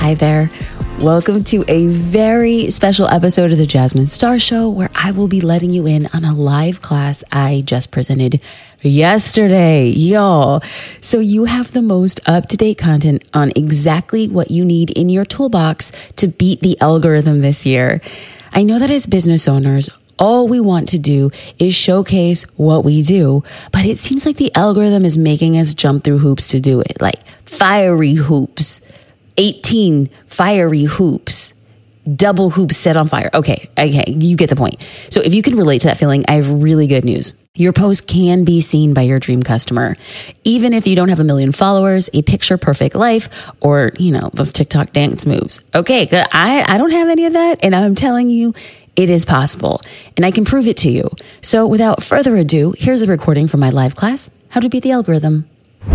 Hi there. Welcome to a very special episode of the Jasmine Star Show, where I will be letting you in on a live class I just presented yesterday, y'all. So you have the most up-to-date content on exactly what you need in your toolbox to beat the algorithm this year. I know that as business owners, all we want to do is showcase what we do, but it seems like the algorithm is making us jump through hoops to do it, like fiery hoops. 18 fiery hoops, double hoops set on fire. Okay, you get the point. So if you can relate to that feeling, I have really good news. Your post can be seen by your dream customer. Even if you don't have 1 million followers, a picture perfect life, or, those TikTok dance moves. Okay, good. I don't have any of that, and I'm telling you, it is possible, and I can prove it to you. So without further ado, here's a recording from my live class, How to Beat the Algorithm.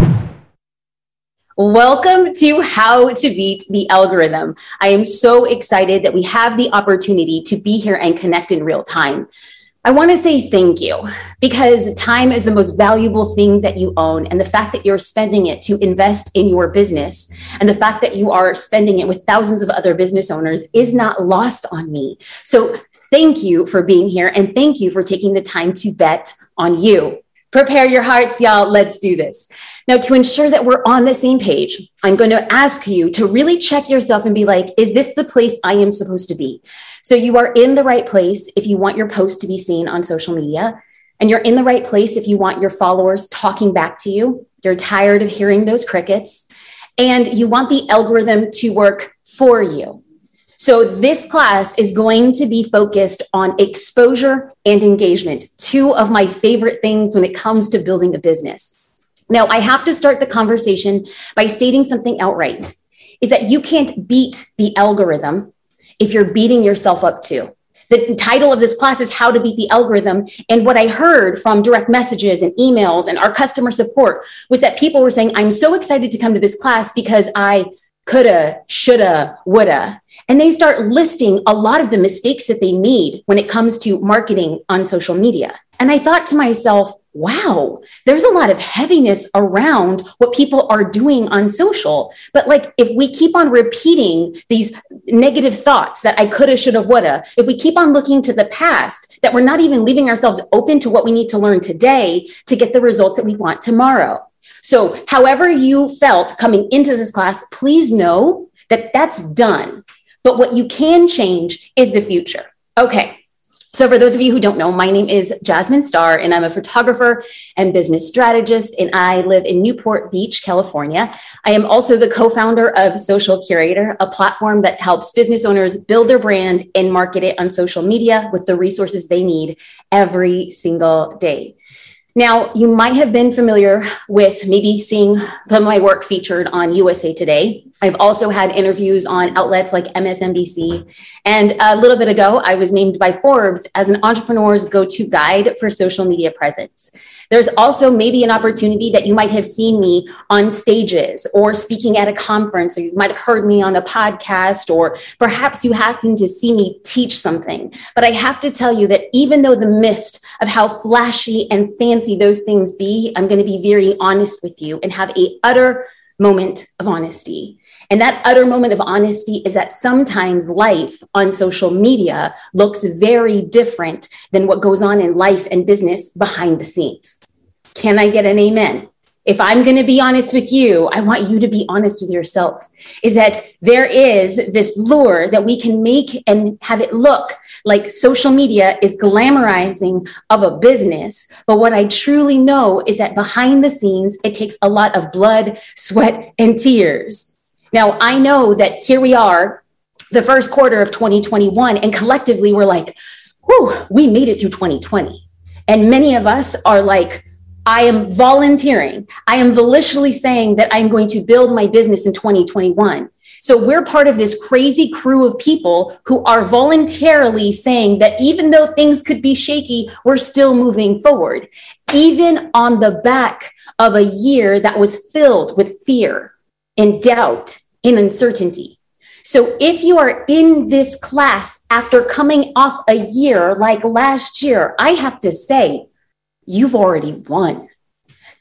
Welcome to How to Beat the Algorithm. I am so excited that we have the opportunity to be here and connect in real time. I want to say thank you, because time is the most valuable thing that you own. And the fact that you're spending it to invest in your business, and the fact that you are spending it with thousands of other business owners, is not lost on me. So thank you for being here, and thank you for taking the time to bet on you. Prepare your hearts, y'all. Let's do this. Now, to ensure that we're on the same page, I'm going to ask you to really check yourself and be like, is this the place I am supposed to be? So you are in the right place if you want your post to be seen on social media, and you're in the right place if you want your followers talking back to you. You're tired of hearing those crickets, and you want the algorithm to work for you. So this class is going to be focused on exposure and engagement, two of my favorite things when it comes to building a business. Now, I have to start the conversation by stating something outright, is that you can't beat the algorithm if you're beating yourself up too. The title of this class is How to Beat the Algorithm. And what I heard from direct messages and emails and our customer support was that people were saying, I'm so excited to come to this class because I coulda, shoulda, woulda. And they start listing a lot of the mistakes that they made when it comes to marketing on social media. And I thought to myself, wow, there's a lot of heaviness around what people are doing on social. But if we keep on repeating these negative thoughts that I coulda, shoulda, woulda, if we keep on looking to the past, that we're not even leaving ourselves open to what we need to learn today to get the results that we want tomorrow. So however you felt coming into this class, please know that that's done. But what you can change is the future. Okay. So for those of you who don't know, my name is Jasmine Star, and I'm a photographer and business strategist, and I live in Newport Beach, California. I am also the co-founder of Social Curator, a platform that helps business owners build their brand and market it on social media with the resources they need every single day. Now, you might have been familiar with maybe seeing some of my work featured on USA Today. I've also had interviews on outlets like MSNBC. And a little bit ago, I was named by Forbes as an entrepreneur's go-to guide for social media presence. There's also maybe an opportunity that you might have seen me on stages or speaking at a conference, or you might have heard me on a podcast, or perhaps you happen to see me teach something. But I have to tell you that even though the mist of how flashy and fancy those things be, I'm going to be very honest with you and have an utter moment of honesty. And that utter moment of honesty is that sometimes life on social media looks very different than what goes on in life and business behind the scenes. Can I get an amen? If I'm going to be honest with you, I want you to be honest with yourself, is that there is this lure that we can make and have it look like social media is glamorizing of a business. But what I truly know is that behind the scenes, it takes a lot of blood, sweat, and tears. Now, I know that here we are, the first quarter of 2021, and collectively we're like, whew, we made it through 2020. And many of us are like, I am volunteering. I am volitionally saying that I'm going to build my business in 2021. So we're part of this crazy crew of people who are voluntarily saying that even though things could be shaky, we're still moving forward, even on the back of a year that was filled with fear and doubt and uncertainty. So if you are in this class after coming off a year like last year, I have to say, you've already won.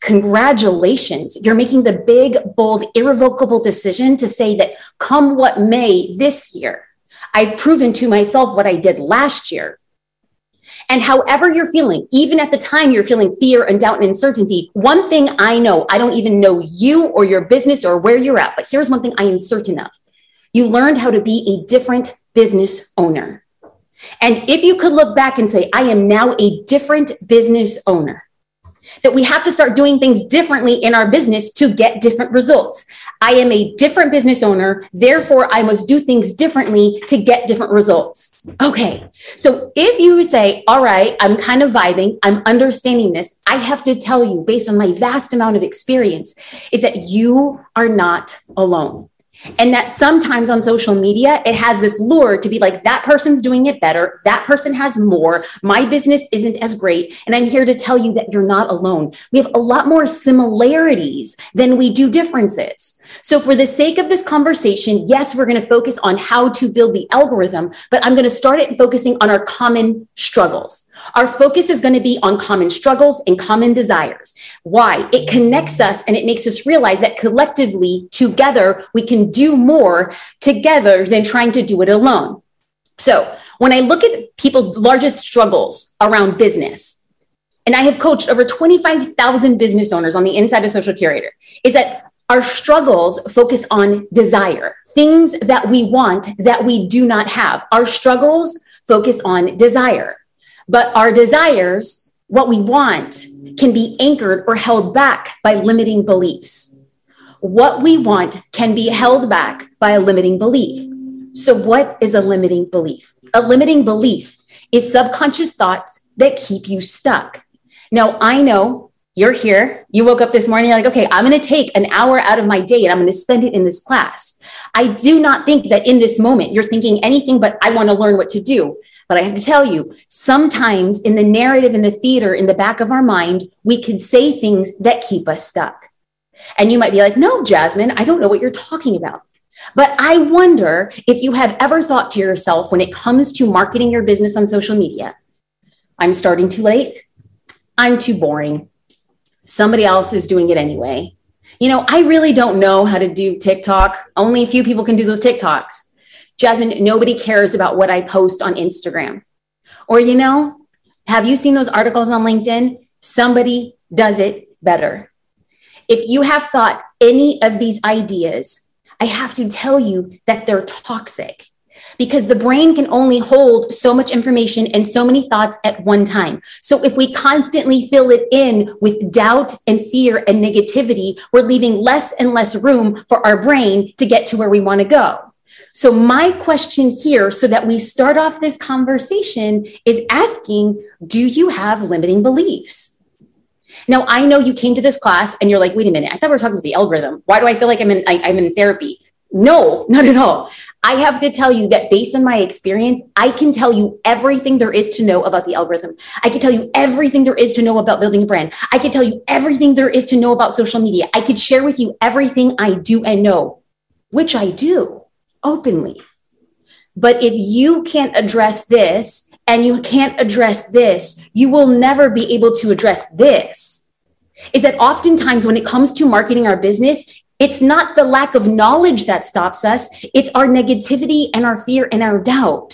Congratulations. You're making the big, bold, irrevocable decision to say that come what may this year, I've proven to myself what I did last year. And however you're feeling, even at the time you're feeling fear and doubt and uncertainty, one thing I know, I don't even know you or your business or where you're at, but here's one thing I am certain of. You learned how to be a different business owner. And if you could look back and say, I am now a different business owner, that we have to start doing things differently in our business to get different results. I am a different business owner, therefore I must do things differently to get different results. Okay, so if you say, all right, I'm kind of vibing, I'm understanding this, I have to tell you, based on my vast amount of experience, is that you are not alone. And that sometimes on social media, it has this lure to be like, that person's doing it better. That person has more. My business isn't as great. And I'm here to tell you that you're not alone. We have a lot more similarities than we do differences. So for the sake of this conversation, yes, we're going to focus on how to build the algorithm, but I'm going to start it focusing on our common struggles. Our focus is going to be on common struggles and common desires. Why? It connects us and it makes us realize that collectively, together, we can do more together than trying to do it alone. So when I look at people's largest struggles around business, and I have coached over 25,000 business owners on the inside of Social Curator, is that our struggles focus on desire, things that we want that we do not have. Our struggles focus on desire, but our desires, what we want, can be anchored or held back by limiting beliefs. What we want can be held back by a limiting belief. So what is a limiting belief? A limiting belief is subconscious thoughts that keep you stuck. Now, I know you're here. You woke up this morning, you're like, okay, I'm going to take an hour out of my day and I'm going to spend it in this class. I do not think that in this moment you're thinking anything but I want to learn what to do. But I have to tell you, sometimes in the narrative, in the theater, in the back of our mind, we could say things that keep us stuck. And you might be like, no, Jasmine, I don't know what you're talking about. But I wonder if you have ever thought to yourself when it comes to marketing your business on social media, I'm starting too late. I'm too boring. Somebody else is doing it anyway. You know, I really don't know how to do TikTok. Only a few people can do those TikToks. Jasmine, nobody cares about what I post on Instagram. Or, you know, have you seen those articles on LinkedIn? Somebody does it better. If you have thought any of these ideas, I have to tell you that they're toxic. Because the brain can only hold so much information and so many thoughts at one time. So if we constantly fill it in with doubt and fear and negativity, we're leaving less and less room for our brain to get to where we want to go. So my question here, so that we start off this conversation, is asking, do you have limiting beliefs? Now, I know you came to this class and you're like, wait a minute, I thought we were talking about the algorithm. Why do I feel like I'm in therapy? No, not at all. I have to tell you that based on my experience, I can tell you everything there is to know about the algorithm. I can tell you everything there is to know about building a brand. I can tell you everything there is to know about social media. I could share with you everything I do and know, which I do openly. But if you can't address this and you can't address this, you will never be able to address this. Is that oftentimes when it comes to marketing our business, it's not the lack of knowledge that stops us. It's our negativity and our fear and our doubt.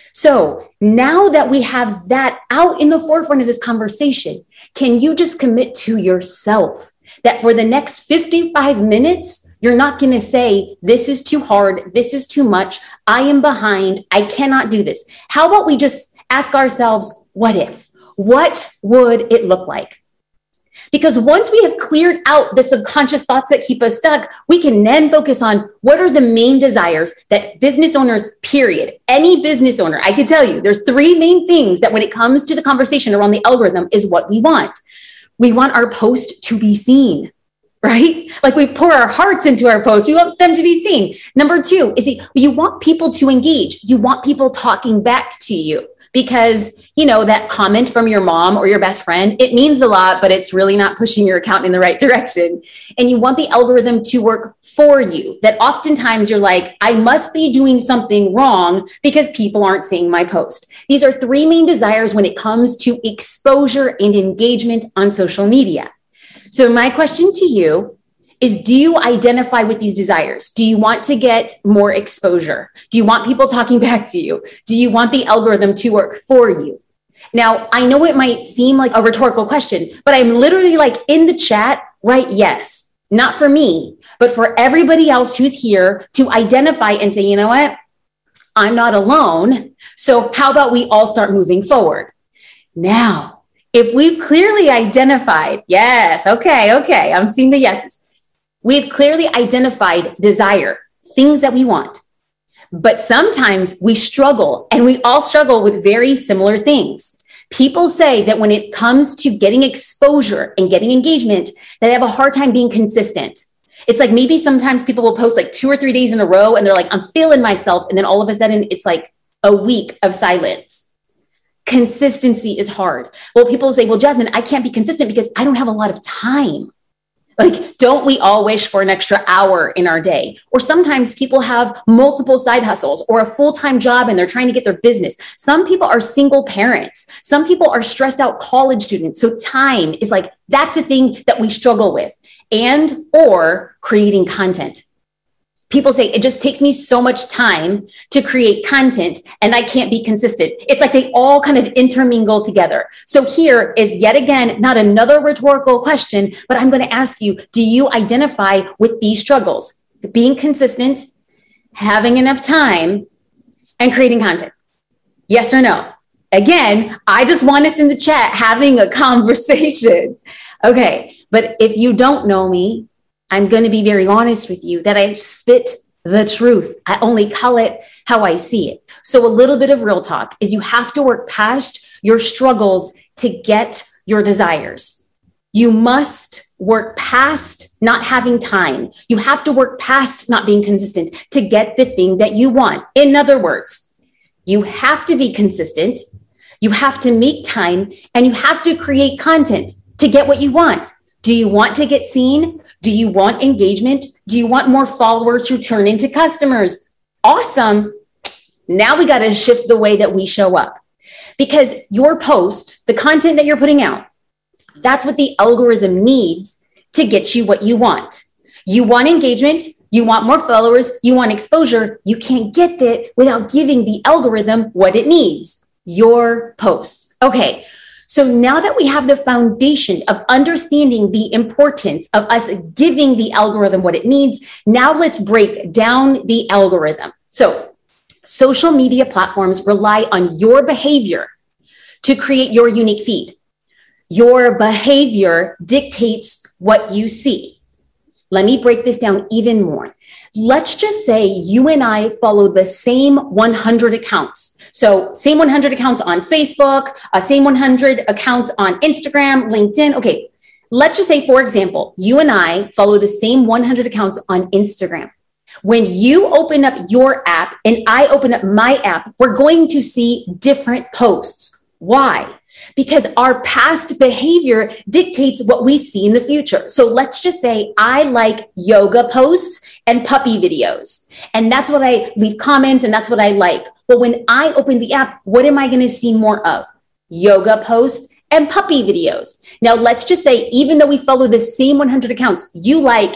So now that we have that out in the forefront of this conversation, can you just commit to yourself that for the next 55 minutes, you're not going to say, this is too hard. This is too much. I am behind. I cannot do this. How about we just ask ourselves, what if? What would it look like? Because once we have cleared out the subconscious thoughts that keep us stuck, we can then focus on what are the main desires that business owners, period, any business owner, I can tell you, there's three main things that when it comes to the conversation around the algorithm is what we want. We want our post to be seen, right? Like we pour our hearts into our posts. We want them to be seen. Number two is you want people to engage. You want people talking back to you. Because, you know, that comment from your mom or your best friend, it means a lot, but it's really not pushing your account in the right direction. And you want the algorithm to work for you. That oftentimes you're like, I must be doing something wrong because people aren't seeing my post. These are three main desires when it comes to exposure and engagement on social media. So my question to you is, do you identify with these desires? Do you want to get more exposure? Do you want people talking back to you? Do you want the algorithm to work for you? Now, I know it might seem like a rhetorical question, but I'm literally like in the chat, right? Yes, not for me, but for everybody else who's here to identify and say, you know what? I'm not alone. So how about we all start moving forward? Now, if we've clearly identified, yes, okay, I'm seeing the yeses. We've clearly identified desire, things that we want. But sometimes we struggle, and we all struggle with very similar things. People say that when it comes to getting exposure and getting engagement, that they have a hard time being consistent. It's like maybe sometimes people will post like 2 or 3 days in a row and they're like, I'm feeling myself. And then all of a sudden it's like a week of silence. Consistency is hard. Well, people say, well, Jasmine, I can't be consistent because I don't have a lot of time. Like, don't we all wish for an extra hour in our day? Or sometimes people have multiple side hustles or a full-time job and they're trying to get their business. Some people are single parents. Some people are stressed out college students. So time is like, that's the thing that we struggle with, and or creating content. People say, it just takes me so much time to create content and I can't be consistent. It's like they all kind of intermingle together. So here is yet again, not another rhetorical question, but I'm going to ask you, do you identify with these struggles? Being consistent, having enough time, and creating content? Yes or no? Again, I just want us in the chat having a conversation. Okay, but if you don't know me, I'm going to be very honest with you that I spit the truth. I only call it how I see it. So a little bit of real talk is you have to work past your struggles to get your desires. You must work past not having time. You have to work past not being consistent to get the thing that you want. In other words, you have to be consistent. You have to make time, and you have to create content to get what you want. Do you want to get seen? Do you want engagement? Do you want more followers who turn into customers? Awesome. Now we got to shift the way that we show up, because your post, the content that you're putting out, that's what the algorithm needs to get you what you want. You want engagement. You want more followers. You want exposure. You can't get that without giving the algorithm what it needs, your posts. Okay. So now that we have the foundation of understanding the importance of us giving the algorithm what it needs, now let's break down the algorithm. So social media platforms rely on your behavior to create your unique feed. Your behavior dictates what you see. Let me break this down even more. Let's just say you and I follow the same 100 accounts. So same 100 accounts on Facebook, same 100 accounts on Instagram, LinkedIn. Okay, let's just say, for example, you and I follow the same 100 accounts on Instagram. When you open up your app and I open up my app, we're going to see different posts. Why? Because our past behavior dictates what we see in the future. So let's just say I like yoga posts and puppy videos, and that's what I leave comments, and that's what I like. But when I open the app, what am I going to see more of? Yoga posts and puppy videos. Now, let's just say, even though we follow the same 100 accounts, you like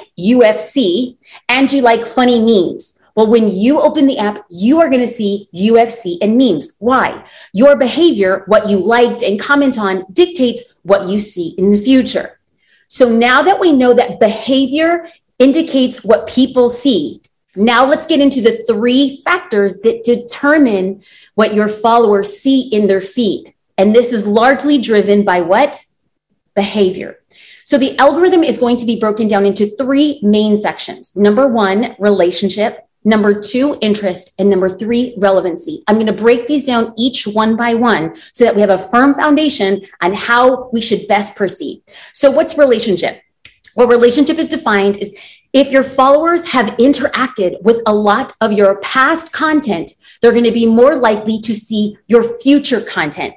UFC and you like funny memes. Well, when you open the app, you are going to see UFC and memes. Why? Your behavior, what you liked and comment on, dictates what you see in the future. So now that we know that behavior indicates what people see, now let's get into the 3 factors that determine what your followers see in their feed. And this is largely driven by what? Behavior. So the algorithm is going to be broken down into 3 main sections. Number 1, relationship. Number 2, interest. And number 3, relevancy. I'm going to break these down each one by one so that we have a firm foundation on how we should best proceed. So what's relationship? What relationship is defined is if your followers have interacted with a lot of your past content, they're going to be more likely to see your future content.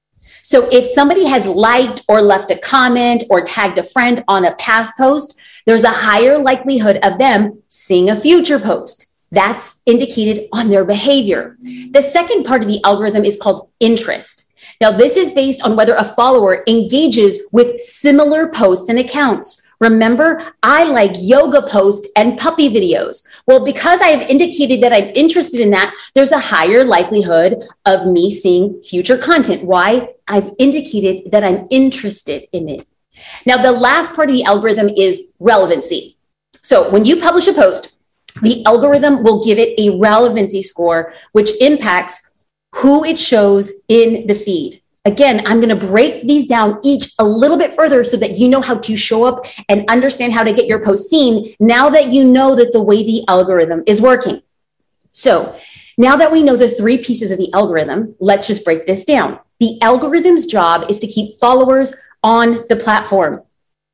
So if somebody has liked or left a comment or tagged a friend on a past post, there's a higher likelihood of them seeing a future post. That's indicated on their behavior. The second part of the algorithm is called interest. Now, this is based on whether a follower engages with similar posts and accounts. Remember, I like yoga posts and puppy videos. Well, because I have indicated that I'm interested in that, there's a higher likelihood of me seeing future content. Why? I've indicated that I'm interested in it. Now, the last part of the algorithm is relevancy. So when you publish a post, the algorithm will give it a relevancy score, which impacts who it shows in the feed. Again, I'm going to break these down each a little bit further so that you know how to show up and understand how to get your post seen now that you know that the way the algorithm is working. So now that we know the three pieces of the algorithm, let's just break this down. The algorithm's job is to keep followers on the platform.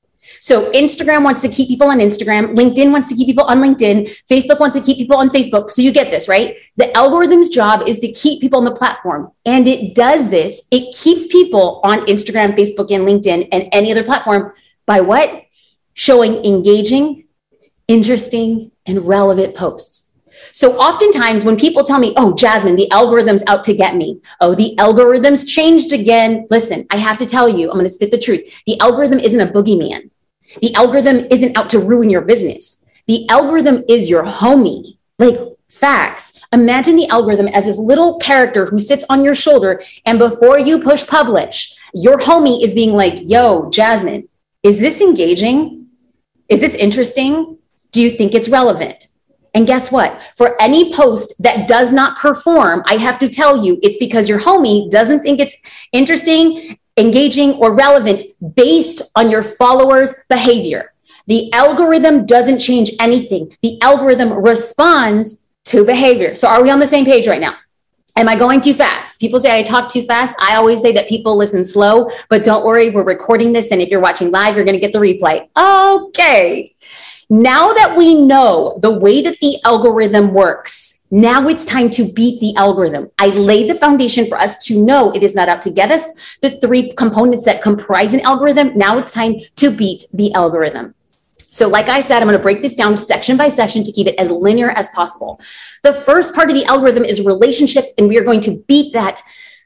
So Instagram wants to keep people on Instagram. LinkedIn wants to keep people on LinkedIn. Facebook wants to keep people on Facebook. So you get this, right? The algorithm's job is to keep people on the platform. And it does this. It keeps people on Instagram, Facebook, and LinkedIn, and any other platform by what? Showing engaging, interesting, and relevant posts. So oftentimes when people tell me, oh, Jasmine, the algorithm's out to get me. Oh, the algorithm's changed again. Listen, I have to tell you, I'm going to spit the truth. The algorithm isn't a boogeyman. The algorithm isn't out to ruin your business. The algorithm is your homie. Like, facts. Imagine the algorithm as this little character who sits on your shoulder, and before you push publish, your homie is being like, yo, Jasmine, is this engaging? Is this interesting? Do you think it's relevant? And guess what? For any post that does not perform, I have to tell you, it's because your homie doesn't think it's interesting, engaging, or relevant based on your followers' behavior. The algorithm doesn't change anything. The algorithm responds to behavior. So are we on the same page right now? Am I going too fast? People say I talk too fast. I always say that people listen slow, but don't worry, we're recording this. And if you're watching live, you're going to get the replay. Okay. Now that we know the way that the algorithm works, now it's time to beat the algorithm. I laid the foundation for us to know it is not out to get us, the three components that comprise an algorithm. Now it's time to beat the algorithm. So like I said, I'm going to break this down section by section to keep it as linear as possible. The first part of the algorithm is relationship, and we are going to beat that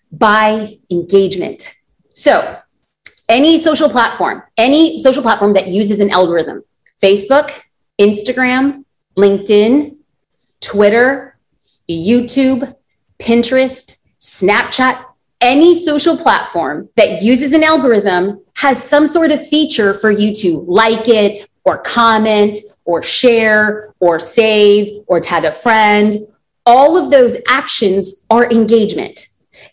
by engagement. So any social platform that uses an algorithm, Facebook, Instagram, LinkedIn, Twitter, YouTube, Pinterest, Snapchat, any social platform that uses an algorithm has some sort of feature for you to like it or comment or share or save or tag a friend. All of those actions are engagement.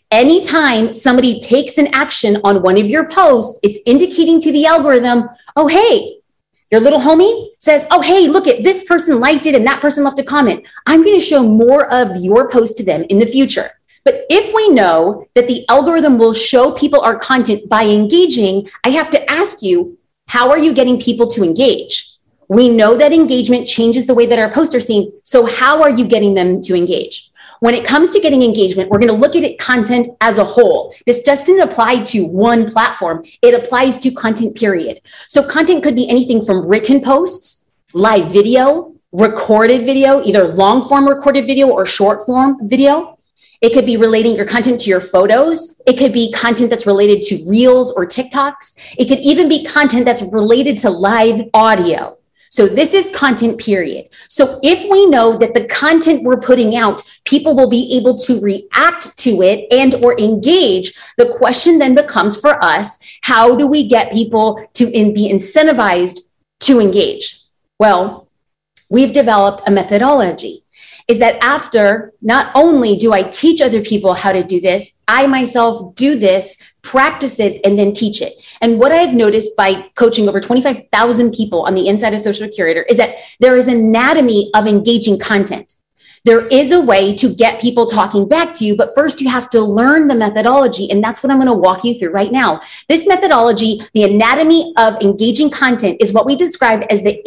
Anytime somebody takes an action on one of your posts, it's indicating to the algorithm, oh, hey, your little homie says, oh, hey, look at this person liked it and that person left a comment. I'm going to show more of your post to them in the future. But if we know that the algorithm will show people our content by engaging, I have to ask you, how are you getting people to engage? We know that engagement changes the way that our posts are seen. So how are you getting them to engage? When it comes to getting engagement, we're going to look at it content as a whole. This doesn't apply to one platform. It applies to content, period. So content could be anything from written posts, live video, recorded video, either long form recorded video or short form video. It could be relating your content to your photos. It could be content that's related to Reels or TikToks. It could even be content that's related to live audio. So this is content, period. So if we know that the content we're putting out, people will be able to react to it and or engage, the question then becomes for us, how do we get people to be incentivized to engage? Well, we've developed a methodology. Is that after, not only do I teach other people how to do this, I myself do this, practice it, and then teach it. And what I've noticed by coaching over 25,000 people on the inside of Social Curator is that there is an anatomy of engaging content. There is a way to get people talking back to you, but first you have to learn the methodology, and that's what I'm going to walk you through right now. This methodology, the anatomy of engaging content, is what we describe as the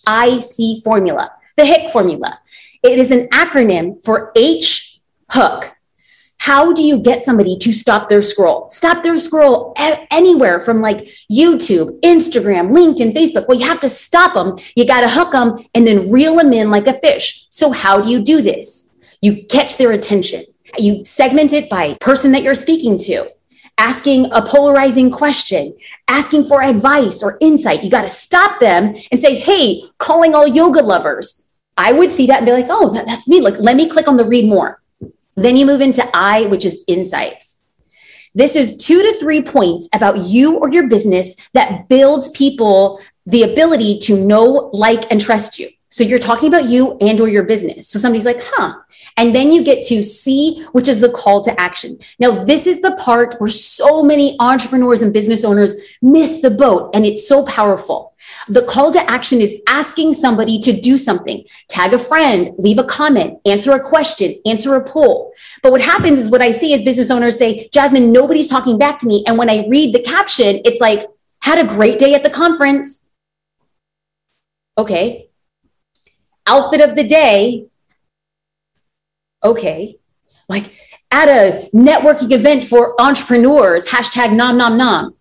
HIC formula, the HIC formula. It is an acronym for H, hook. How do you get somebody to stop their scroll? Stop their scroll anywhere from like YouTube, Instagram, LinkedIn, Facebook. Well, you have to stop them. You got to hook them and then reel them in like a fish. So how do you do this? You catch their attention. You segment it by person that you're speaking to. asking a polarizing question, asking for advice or insight. You got to stop them and say, hey, calling all yoga lovers. I would see that and be like, oh, that's me. Like, let me click on the read more. Then you move into I, which is insights. This is 2 to 3 points about you or your business that builds people the ability to know, like, and trust you. So you're talking about you and or your business. So somebody's like, and then you get to C, which is the call to action. Now, this is the part where so many entrepreneurs and business owners miss the boat, and it's so powerful. The call to action is asking somebody to do something, tag a friend, leave a comment, answer a question, answer a poll. But what happens is what I see is business owners say, Jasmine, nobody's talking back to me. And when I read the caption, it's like, had a great day at the conference. Okay. Outfit of the day. Okay. Like at a networking event for entrepreneurs, hashtag nom nom nom.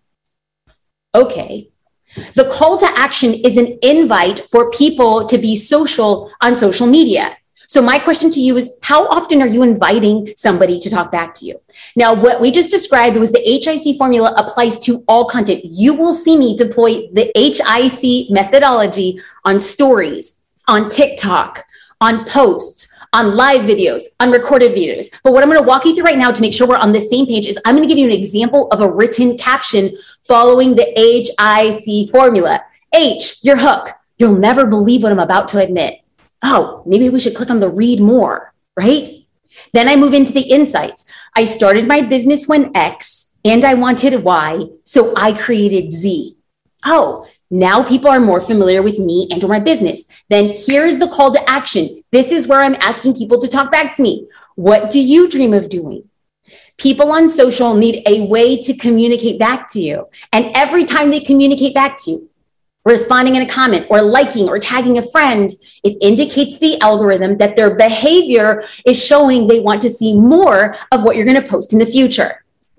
Okay. The call to action is an invite for people to be social on social media. So my question to you is, how often are you inviting somebody to talk back to you? Now, what we just described was the HIC formula applies to all content. You will see me deploy the HIC methodology on stories, on TikTok, on posts, on live videos, on recorded videos. But what I'm going to walk you through right now to make sure we're on the same page is I'm going to give you an example of a written caption following the HIC formula. H, your hook. You'll never believe what I'm about to admit. Oh, maybe we should click on the read more, right? Then I move into the insights. I started my business when X and I wanted Y, so I created Z. Oh, now people are more familiar with me and or my business. Then here's the call to action. This is where I'm asking people to talk back to me. What do you dream of doing? People on social need a way to communicate back to you. And every time they communicate back to you, responding in a comment or liking or tagging a friend, it indicates the algorithm that their behavior is showing they want to see more of what you're going to post in the future.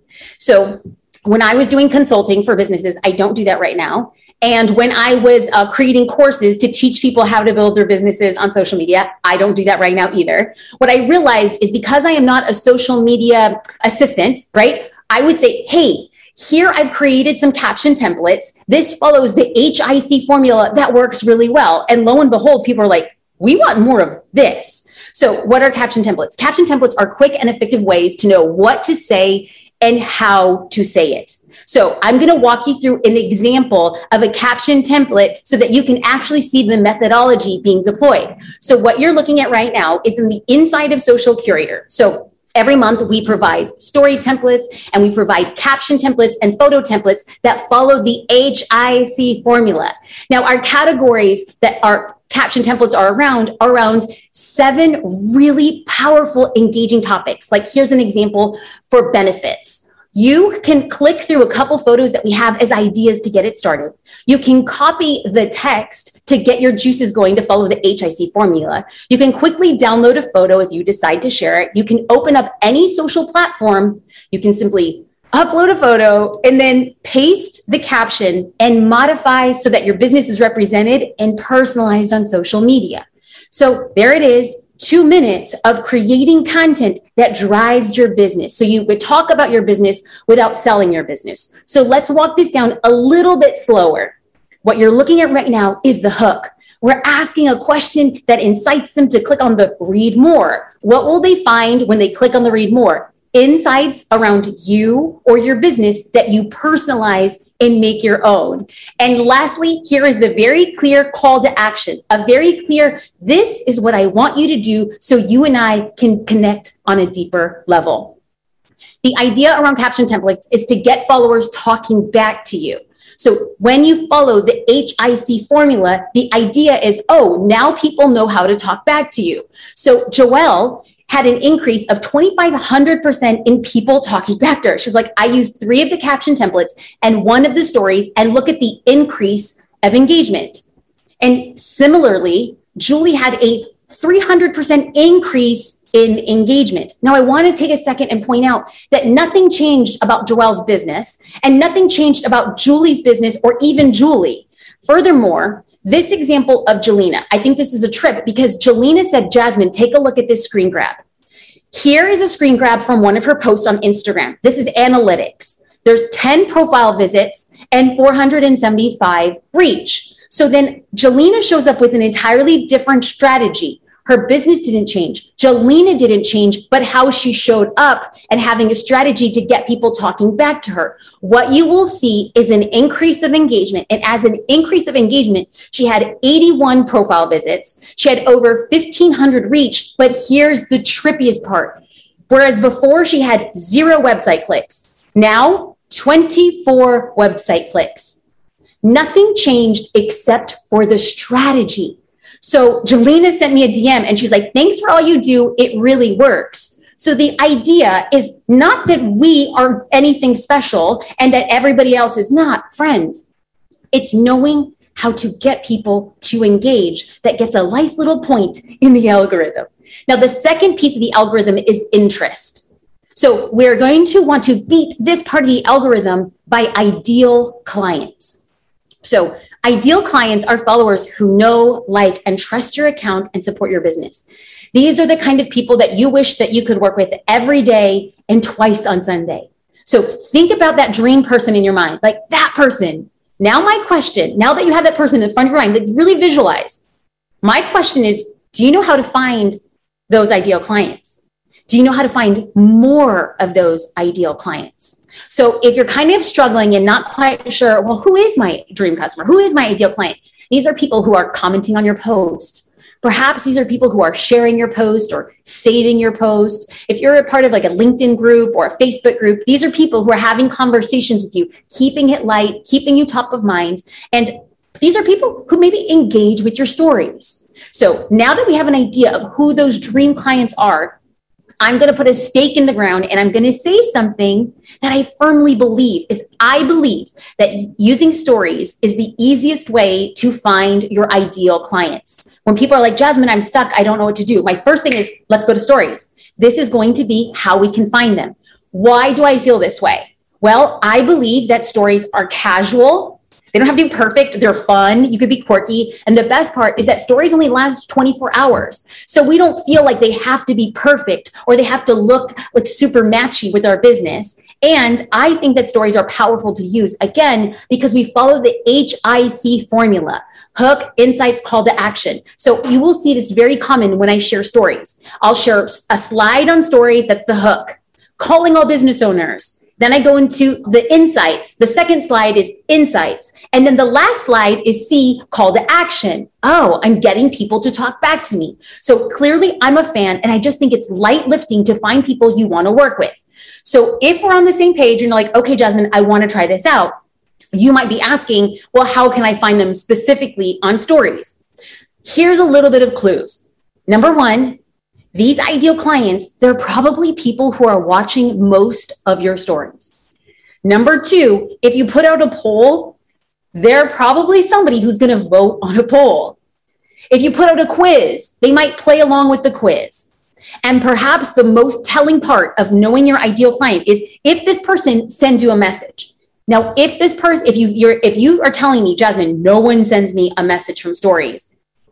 So when I was doing consulting for businesses, I don't do that right now. And when I was creating courses to teach people how to build their businesses on social media, I don't do that right now either. What I realized is because I am not a social media assistant, right? I would say, hey, here I've created some caption templates. This follows the HIC formula that works really well. And lo and behold, people are like, we want more of this. So what are caption templates? Caption templates are quick and effective ways to know what to say and how to say it. So I'm going to walk you through an example of a caption template so that you can actually see the methodology being deployed. So what you're looking at right now is in the inside of Social Curator. So every month we provide story templates and we provide caption templates and photo templates that follow the HIC formula. Now our categories that our caption templates are around 7 really powerful, engaging topics. Like here's an example for benefits. You can click through a couple photos that we have as ideas to get it started. You can copy the text to get your juices going to follow the HIC formula. You can quickly download a photo if you decide to share it. You can open up any social platform. You can simply upload a photo and then paste the caption and modify so that your business is represented and personalized on social media. So there it is. 2 minutes of creating content that drives your business. So you would talk about your business without selling your business. So let's walk this down a little bit slower. What you're looking at right now is the hook. We're asking a question that incites them to click on the read more. What will they find when they click on the read more? Insights around you or your business that you personalize and make your own. And lastly, here is the very clear call to action, a very clear, this is what I want you to do so you and I can connect on a deeper level. The idea around caption templates is to get followers talking back to you. So when you follow the HIC formula, the idea is, oh, now people know how to talk back to you. So Joelle had an increase of 2,500% in people talking back to her. She's like, I used 3 of the caption templates and 1 of the stories and look at the increase of engagement. And similarly, Julie had a 300% increase in engagement. Now, I want to take a second and point out that nothing changed about Joelle's business and nothing changed about Julie's business or even Julie. Furthermore, this example of Jelena, I think this is a trip because Jelena said, Jasmine, take a look at this screen grab. Here is a screen grab from one of her posts on Instagram. This is analytics. there's 10 profile visits and 475 reach. So then Jelena shows up with an entirely different strategy. Her business didn't change. Jelena didn't change, but how she showed up and having a strategy to get people talking back to her. What you will see is an increase of engagement. And as an increase of engagement, she had 81 profile visits. She had over 1,500 reach. But here's the trippiest part. Whereas before she had 0 website clicks, now 24 website clicks. Nothing changed except for the strategy. So Jelena sent me a DM and she's like, thanks for all you do. It really works. So the idea is not that we are anything special and that everybody else is not. Friends, it's knowing how to get people to engage that gets a nice little point in the algorithm. Now, the second piece of the algorithm is interest. So we're going to want to beat this part of the algorithm by ideal clients. So ideal clients are followers who know, like, and trust your account and support your business. These are the kind of people that you wish that you could work with every day and twice on Sunday. So think about that dream person in your mind, like that person. Now my question, now that you have that person in front of your mind, like really visualize. My question is, do you know how to find those ideal clients? Do you know how to find more of those ideal clients? So if you're kind of struggling and not quite sure, well, who is my dream customer? Who is my ideal client? These are people who are commenting on your post. Perhaps these are people who are sharing your post or saving your post. If you're a part of like a LinkedIn group or a Facebook group, these are people who are having conversations with you, keeping it light, keeping you top of mind. And these are people who maybe engage with your stories. So now that we have an idea of who those dream clients are, I'm going to put a stake in the ground and I'm going to say something that I firmly believe is I believe that using stories is the easiest way to find your ideal clients. When people are like, Jasmine, I'm stuck. I don't know what to do. My first thing is, let's go to stories. This is going to be how we can find them. Why do I feel this way? Well, I believe that stories are casual. They don't have to be perfect. They're fun. You could be quirky. And the best part is that stories only last 24 hours. So we don't feel like they have to be perfect or they have to look like super matchy with our business. And I think that stories are powerful to use, again, because we follow the HIC formula: hook, insights, call to action. So you will see this very common when I share stories. I'll share a slide on stories. That's the hook. Calling all business owners. Then I go into the insights. The second slide is insights. And then the last slide is C, call to action. Oh, I'm getting people to talk back to me. So clearly I'm a fan and I just think it's light lifting to find people you want to work with. So if we're on the same page and you're like, okay, Jasmine, I want to try this out. You might be asking, well, how can I find them specifically on stories? Here's a little bit of clues. Number one, these ideal clients, they're probably people who are watching most of your stories. Number two, if you put out a poll, they're probably somebody who's going to vote on a poll. If you put out a quiz, they might play along with the quiz. And perhaps the most telling part of knowing your ideal client is if this person sends you a message. Now, if this person, if you are telling me, Jasmine, no one sends me a message from stories,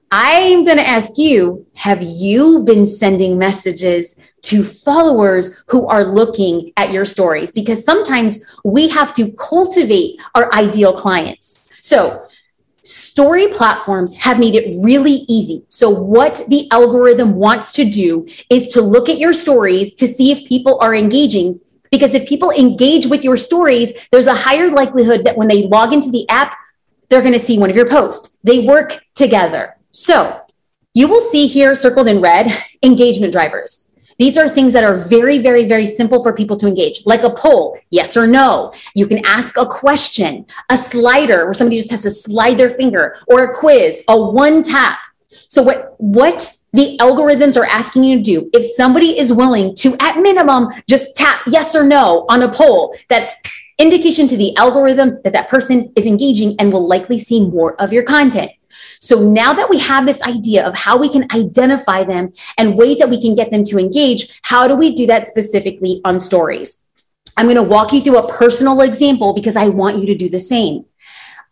I'm going to ask you, have you been sending messages to followers who are looking at your stories? Because sometimes we have to cultivate our ideal clients. So story platforms have made it really easy. So what the algorithm wants to do is to look at your stories to see if people are engaging. Because if people engage with your stories, there's a higher likelihood that when they log into the app, they're going to see one of your posts. They work together. So you will see here circled in red, engagement drivers. These are things that are very, very, very simple for people to engage, like a poll, yes or no. You can ask a question, a slider where somebody just has to slide their finger, or a quiz, a one tap. So what the algorithms are asking you to do, if somebody is willing to, at minimum, just tap yes or no on a poll, that's indication to the algorithm that that person is engaging and will likely see more of your content. So now that we have this idea of how we can identify them and ways that we can get them to engage, how do we do that specifically on stories? I'm going to walk you through a personal example because I want you to do the same.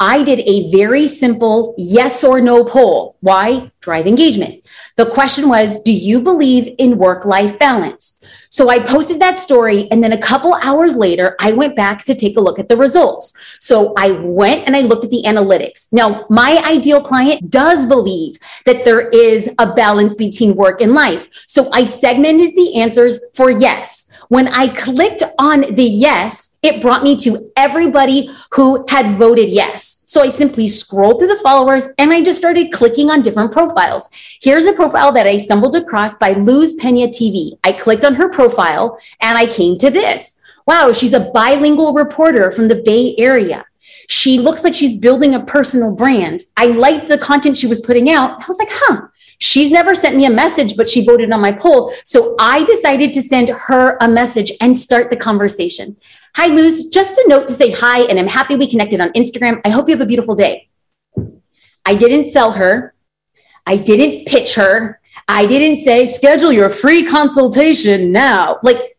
I did a very simple yes or no poll. Why? Drive engagement. The question was, do you believe in work-life balance? So I posted that story, and then a couple hours later, I went back to take a look at the results. So I went and I looked at the analytics. Now, my ideal client does believe that there is a balance between work and life. So I segmented the answers for yes. When I clicked on the yes, it brought me to everybody who had voted yes. So I simply scrolled through the followers and I just started clicking on different profiles. Here's a profile that I stumbled across by Luz Pena TV. I clicked on her profile and I came to this. Wow, she's a bilingual reporter from the Bay Area. She looks like she's building a personal brand. I liked the content she was putting out. I was like, she's never sent me a message, but she voted on my poll. So I decided to send her a message and start the conversation. Hi, Luz. Just a note to say hi, and I'm happy we connected on Instagram. I hope you have a beautiful day. I didn't sell her. I didn't pitch her. I didn't say, schedule your free consultation now.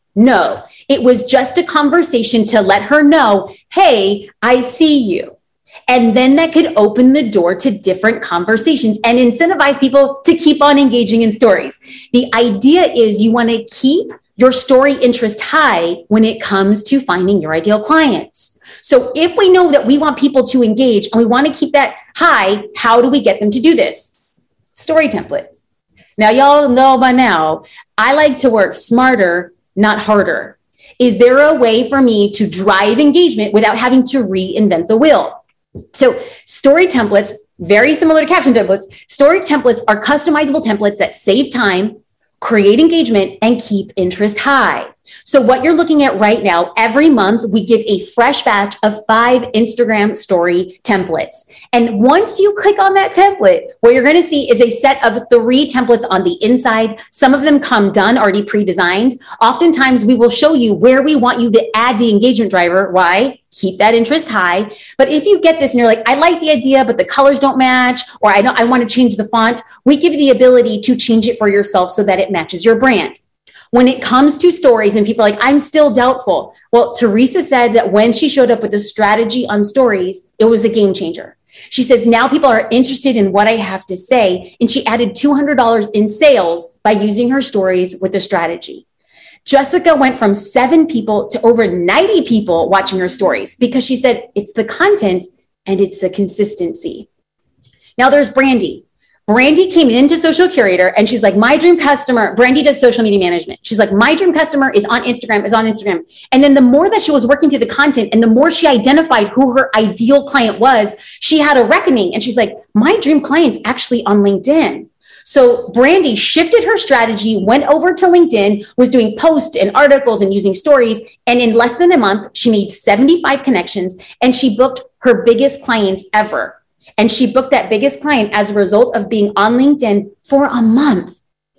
No, it was just a conversation to let her know, hey, I see you. And then that could open the door to different conversations and incentivize people to keep on engaging in stories. The idea is you want to keep your story interest high when it comes to finding your ideal clients. So if we know that we want people to engage and we want to keep that high, how do we get them to do this? Story templates. Now, y'all know by now, I like to work smarter, not harder. Is there a way for me to drive engagement without having to reinvent the wheel? So story templates, very similar to caption templates, story templates are customizable templates that save time, create engagement, and keep interest high. So what you're looking at right now, every month, we give a fresh batch of 5 Instagram story templates. And once you click on that template, what you're going to see is a set of 3 templates on the inside. Some of them come done, already pre-designed. Oftentimes, we will show you where we want you to add the engagement driver. Why? Keep that interest high. But if you get this and you're like, I like the idea, but the colors don't match, or I want to change the font, we give you the ability to change it for yourself so that it matches your brand. When it comes to stories and people are like, I'm still doubtful. Well, Teresa said that when she showed up with a strategy on stories, it was a game changer. She says, now people are interested in what I have to say. And she added $200 in sales by using her stories with the strategy. Jessica went from 7 people to over 90 people watching her stories because she said it's the content and it's the consistency. Now there's Brandy. Brandy came into Social Curator and she's like, my dream customer, Brandy does social media management. She's like, my dream customer is on Instagram. And then the more that she was working through the content and the more she identified who her ideal client was, she had a reckoning. And she's like, my dream client's actually on LinkedIn. So Brandy shifted her strategy, went over to LinkedIn, was doing posts and articles and using stories. And in less than a month, she made 75 connections and she booked her biggest client ever. And she booked that biggest client as a result of being on LinkedIn for a month.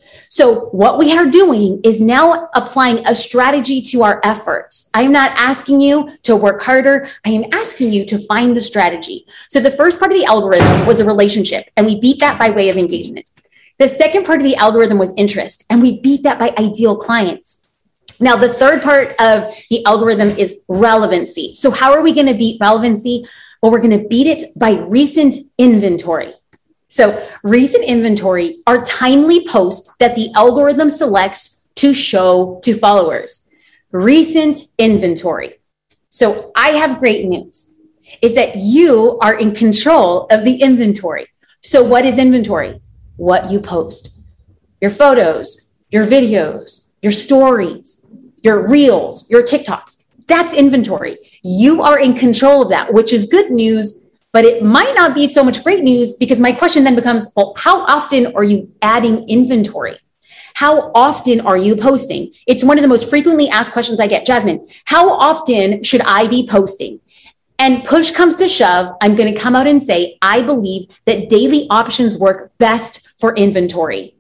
So what we are doing is now applying a strategy to our efforts. I am not asking you to work harder. I am asking you to find the strategy. So the first part of the algorithm was a relationship, and we beat that by way of engagement. The second part of the algorithm was interest, and we beat that by ideal clients. Now, the third part of the algorithm is relevancy. So how are we going to beat relevancy? Well, we're going to beat it by recent inventory. So recent inventory are timely posts that the algorithm selects to show to followers. Recent inventory. So I have great news, is that you are in control of the inventory. So what is inventory? What you post. Your photos, your videos, your stories, your reels, your TikToks. That's inventory. You are in control of that, which is good news, but it might not be so much great news because my question then becomes, well, how often are you adding inventory? How often are you posting? It's one of the most frequently asked questions I get. Jasmine, how often should I be posting? And push comes to shove, I'm going to come out and say, I believe that daily options work best for inventory.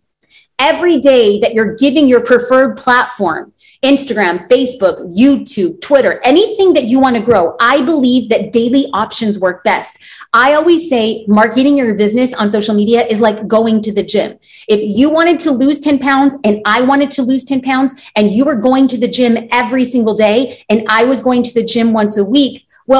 Every day that you're giving your preferred platform, Instagram, Facebook, YouTube, Twitter, anything that you want to grow, I believe that daily options work best. I always say marketing your business on social media is like going to the gym. If you wanted to lose 10 pounds and I wanted to lose 10 pounds and you were going to the gym every single day and I was going to the gym once a week, well,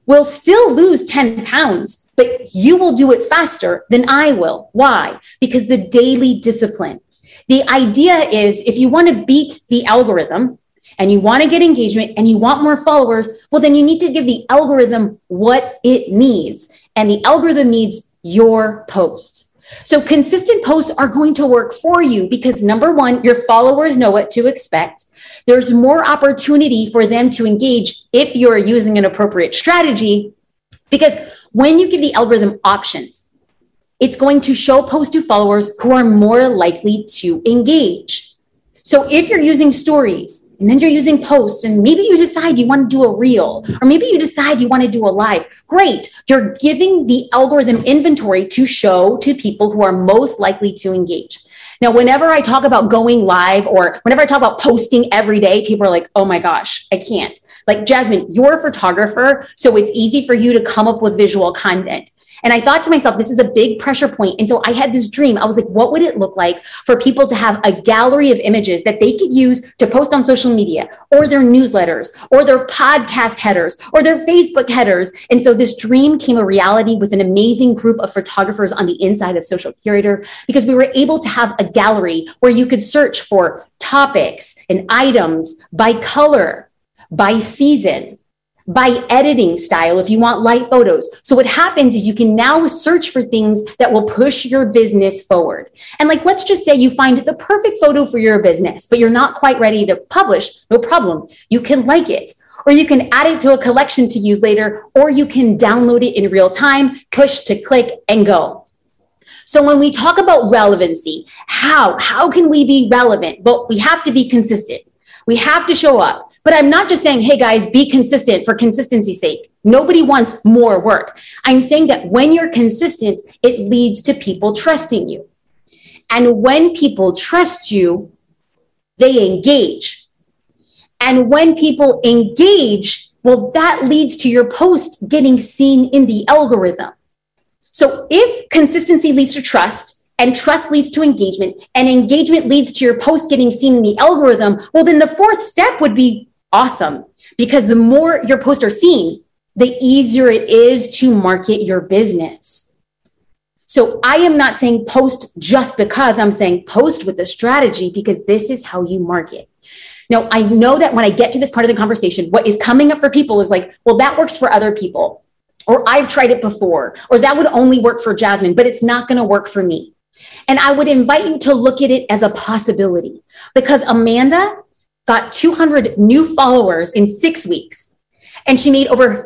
will still lose 10 pounds, but you will do it faster than I will. Why? Because the daily discipline. The idea is if you want to beat the algorithm and you want to get engagement and you want more followers, well, then you need to give the algorithm what it needs. And the algorithm needs your posts. So consistent posts are going to work for you because number one, your followers know what to expect. There's more opportunity for them to engage if you're using an appropriate strategy, because when you give the algorithm options, it's going to show posts to followers who are more likely to engage. So if you're using stories and then you're using posts and maybe you decide you want to do a reel or maybe you decide you want to do a live, great. You're giving the algorithm inventory to show to people who are most likely to engage. Now, whenever I talk about going live or whenever I talk about posting every day, people are like, oh my gosh, I can't. Like, Jasmine, you're a photographer, so it's easy for you to come up with visual content. And I thought to myself, this is a big pressure point. And so I had this dream. I was like, what would it look like for people to have a gallery of images that they could use to post on social media or their newsletters or their podcast headers or their Facebook headers? And so this dream came a reality with an amazing group of photographers on the inside of Social Curator, because we were able to have a gallery where you could search for topics and items by color, by season, by editing style, if you want light photos. So what happens is you can now search for things that will push your business forward. And like, let's just say you find the perfect photo for your business, but you're not quite ready to publish, no problem. You can like it, or you can add it to a collection to use later, or you can download it in real time, push to click and go. So when we talk about relevancy, how can we be relevant? Well, we have to be consistent. We have to show up. But I'm not just saying, hey guys, be consistent for consistency's sake. Nobody wants more work. I'm saying that when you're consistent, it leads to people trusting you. And when people trust you, they engage. And when people engage, well, that leads to your post getting seen in the algorithm. So if consistency leads to trust, and trust leads to engagement, and engagement leads to your post getting seen in the algorithm, well, then the fourth step would be awesome, because the more your posts are seen, the easier it is to market your business. So I am not saying post just because, I'm saying post with a strategy, because this is how you market. Now, I know that when I get to this part of the conversation, what is coming up for people is like, well, that works for other people, or I've tried it before, or that would only work for Jasmine, but it's not going to work for me. And I would invite you to look at it as a possibility, because Amanda got 200 new followers in 6 weeks, and she made over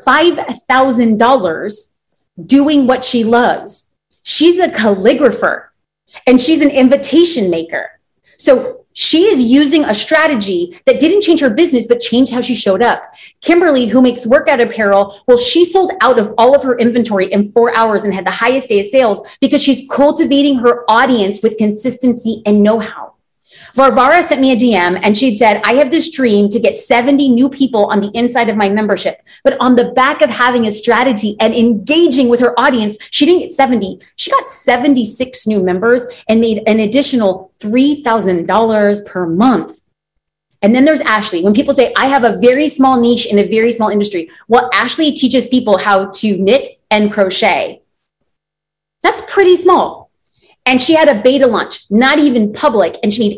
$5,000 doing what she loves. She's a calligrapher and she's an invitation maker. So she is using a strategy that didn't change her business, but changed how she showed up. Kimberly, who makes workout apparel, well, she sold out of all of her inventory in 4 hours and had the highest day of sales because she's cultivating her audience with consistency and know-how. Varvara sent me a DM and she'd said, I have this dream to get 70 new people on the inside of my membership, but on the back of having a strategy and engaging with her audience, she didn't get 70. She got 76 new members and made an additional $3,000 per month. And then there's Ashley. When people say, I have a very small niche in a very small industry, well, Ashley teaches people how to knit and crochet. That's pretty small. And she had a beta launch, not even public, and she made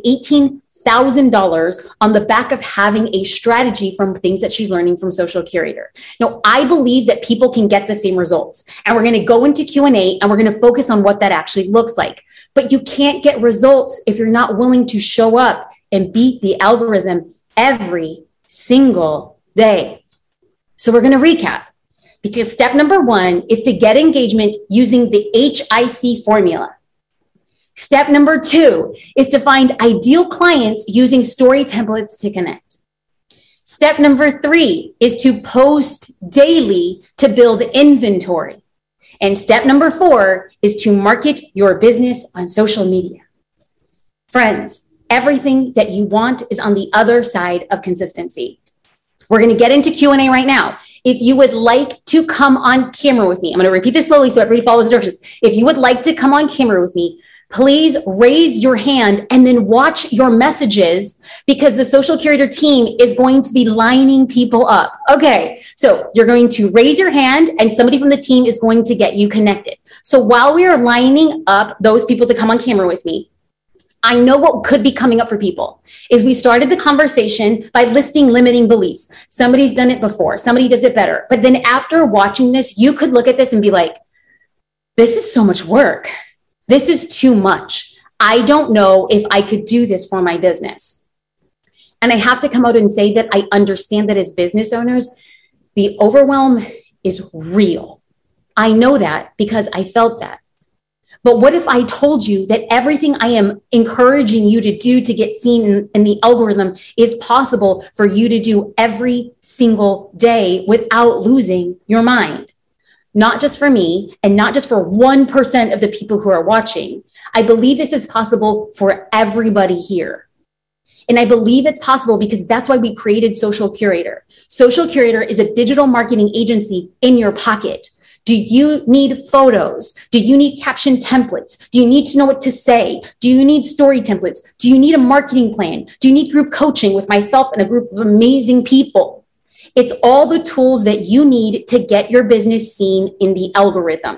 $18,000 on the back of having a strategy from things that she's learning from Social Curator. Now, I believe that people can get the same results, and we're going to go into Q&A and we're going to focus on what that actually looks like. But you can't get results if you're not willing to show up and beat the algorithm every single day. So we're going to recap, because step number 1 is to get engagement using the HIC formula. Step number 2 is to find ideal clients using story templates to connect. Step number 3 is to post daily to build inventory. And step number 4 is to market your business on social media. Friends, everything that you want is on the other side of consistency. We're going to get into Q&A right now. If you would like to come on camera with me, I'm going to repeat this slowly so everybody follows the directions. If you would like to come on camera with me, please raise your hand and then watch your messages because the Social Curator team is going to be lining people up. Okay, so you're going to raise your hand and somebody from the team is going to get you connected. So while we are lining up those people to come on camera with me, I know what could be coming up for people is we started the conversation by listing limiting beliefs. Somebody's done it before. Somebody does it better. But then after watching this, you could look at this and be like, this is so much work. This is too much. I don't know if I could do this for my business. And I have to come out and say that I understand that as business owners, the overwhelm is real. I know that because I felt that. But what if I told you that everything I am encouraging you to do to get seen in the algorithm is possible for you to do every single day without losing your mind? Not just for me and not just for 1% of the people who are watching. I believe this is possible for everybody here. And I believe it's possible because that's why we created Social Curator. Social Curator is a digital marketing agency in your pocket. Do you need photos? Do you need caption templates? Do you need to know what to say? Do you need story templates? Do you need a marketing plan? Do you need group coaching with myself and a group of amazing people? It's all the tools that you need to get your business seen in the algorithm.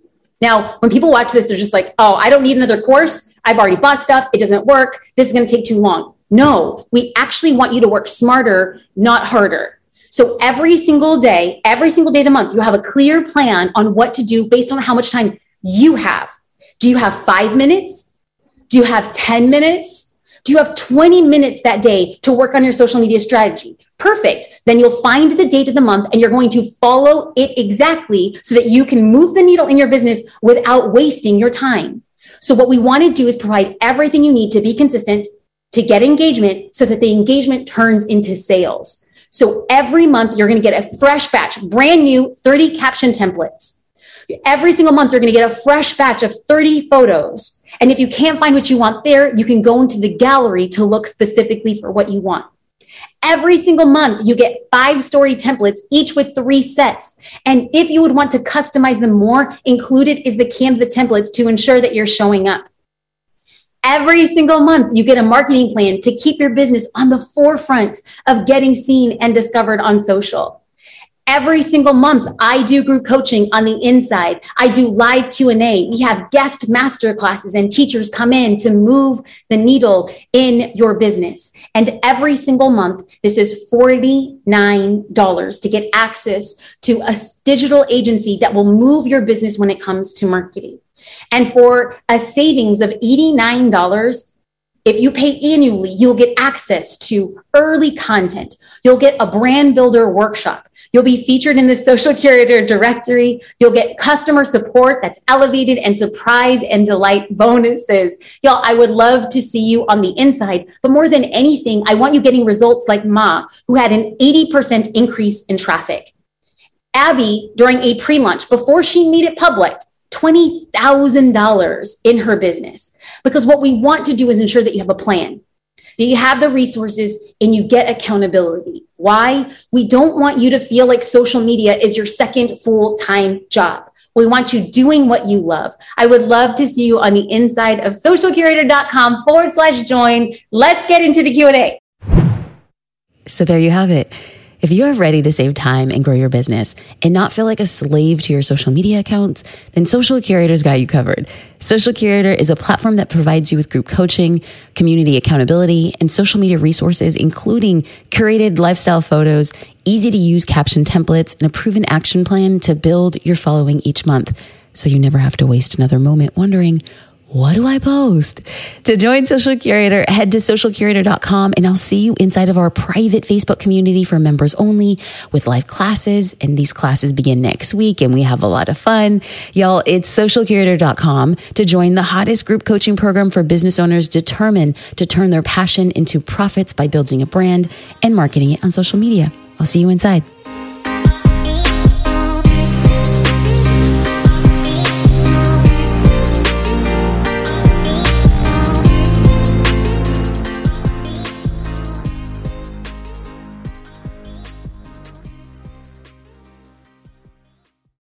Now, when people watch this, they're just like, oh, I don't need another course. I've already bought stuff. It doesn't work. This is going to take too long. No, we actually want you to work smarter, not harder. So every single day of the month, you have a clear plan on what to do based on how much time you have. Do you have 5 minutes? Do you have 10 minutes? Do you have 20 minutes that day to work on your social media strategy? Perfect. Then you'll find the date of the month and you're going to follow it exactly so that you can move the needle in your business without wasting your time. So what we want to do is provide everything you need to be consistent, to get engagement so that the engagement turns into sales. So every month you're going to get a fresh batch, brand new 30 caption templates. Every single month you're going to get a fresh batch of 30 photos. And if you can't find what you want there, you can go into the gallery to look specifically for what you want. Every single month you get 5 story templates, each with 3 sets. And if you would want to customize them more, included is the Canva templates to ensure that you're showing up. Every single month, you get a marketing plan to keep your business on the forefront of getting seen and discovered on social. Every single month, I do group coaching on the inside. I do live Q&A. We have guest masterclasses and teachers come in to move the needle in your business. And every single month, this is $49 to get access to a digital agency that will move your business when it comes to marketing. And for a savings of $89, if you pay annually, you'll get access to early content. You'll get a brand builder workshop. You'll be featured in the Social Curator directory. You'll get customer support that's elevated and surprise and delight bonuses. Y'all, I would love to see you on the inside, but more than anything, I want you getting results like Ma, who had an 80% increase in traffic. Abby, during a pre-launch, before she made it public, $20,000 in her business. Because what we want to do is ensure that you have a plan, that you have the resources and you get accountability. Why? We don't want you to feel like social media is your second full-time job. We want you doing what you love. I would love to see you on the inside of socialcurator.com/join. Let's get into the Q&A. So there you have it. If you are ready to save time and grow your business and not feel like a slave to your social media accounts, then Social Curator's got you covered. Social Curator is a platform that provides you with group coaching, community accountability, and social media resources, including curated lifestyle photos, easy to use caption templates, and a proven action plan to build your following each month. So you never have to waste another moment wondering, what do I post? To join Social Curator, head to socialcurator.com and I'll see you inside of our private Facebook community for members only with live classes. And these classes begin next week and we have a lot of fun. Y'all, it's socialcurator.com to join the hottest group coaching program for business owners determined to turn their passion into profits by building a brand and marketing it on social media. I'll see you inside.